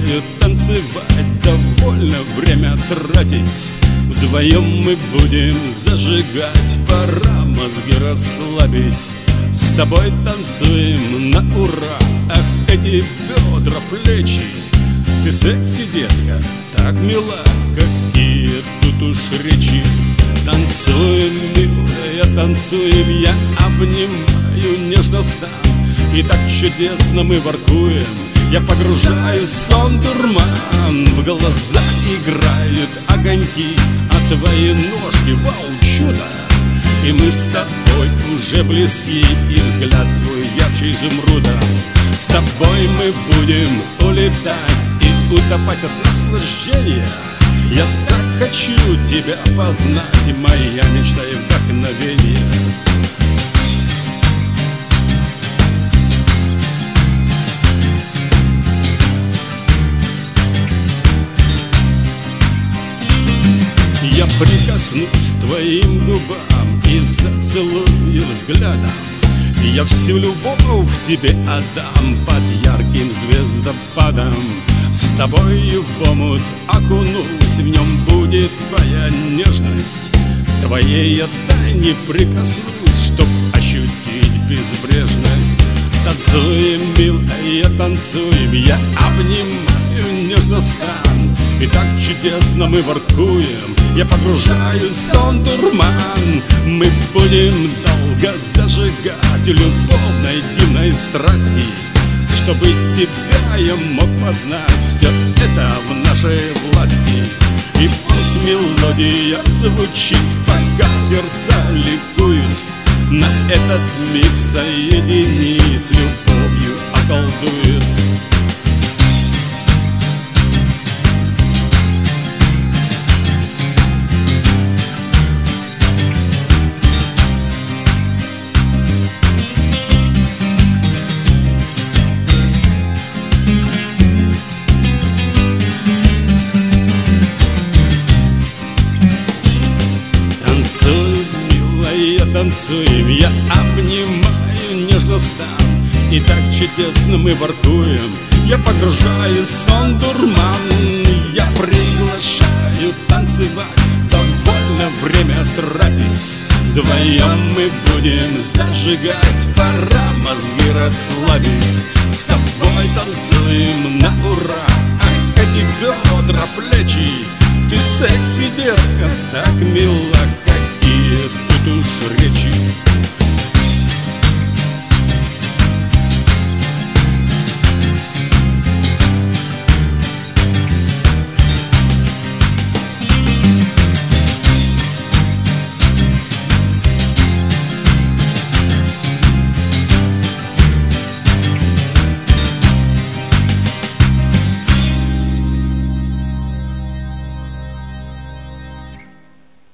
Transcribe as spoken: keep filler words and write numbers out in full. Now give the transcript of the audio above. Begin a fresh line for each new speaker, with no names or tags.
предлагаю танцевать, довольно время тратить. Вдвоем мы будем зажигать, пора мозги расслабить. С тобой танцуем на ура, ах, эти бедра, плечи. Ты секси, детка, так мила, какие тут уж речи. Танцуем, милая, танцуем, я обнимаю нежно стан. И так чудесно мы воркуем, я погружаюсь в сон дурман. В глаза играют огоньки, а твои ножки, вау, чудо. И мы с тобой уже близки, и взгляд твой ярче изумруда. С тобой мы будем улетать и утопать от наслаждения. Я так хочу тебя познать, моя мечта и вдохновение. Я прикоснусь к твоим губам и зацелую взглядом. Я всю любовь тебе отдам под ярким звездопадом. С тобою в омут окунусь, в нем будет твоя нежность. К твоей я тайне прикоснусь, чтоб ощутить безбрежность. Танцуем, милая, танцуем, я обнимаю нежно стан. И так чудесно мы воркуем, я погружаюсь в сон дурман. Мы будем долго зажигать любовной дивной страсти. Чтобы тебя я мог познать, все это в нашей власти. И пусть мелодия звучит, пока сердца ликуют. На этот миг соединит, любовью околдует. Танцуем, милая, танцуем, я обнимаю нежно стан. И так чудесно мы воркуем, я погружаюсь в сон дурман. Я приглашаю танцевать, довольно время тратить. Вдвоем мы будем зажигать, пора мозги расслабить. С тобой танцуем на ура, ах, эти бедра, плечи. Ты секси, детка, так мила, какие тут уж речи.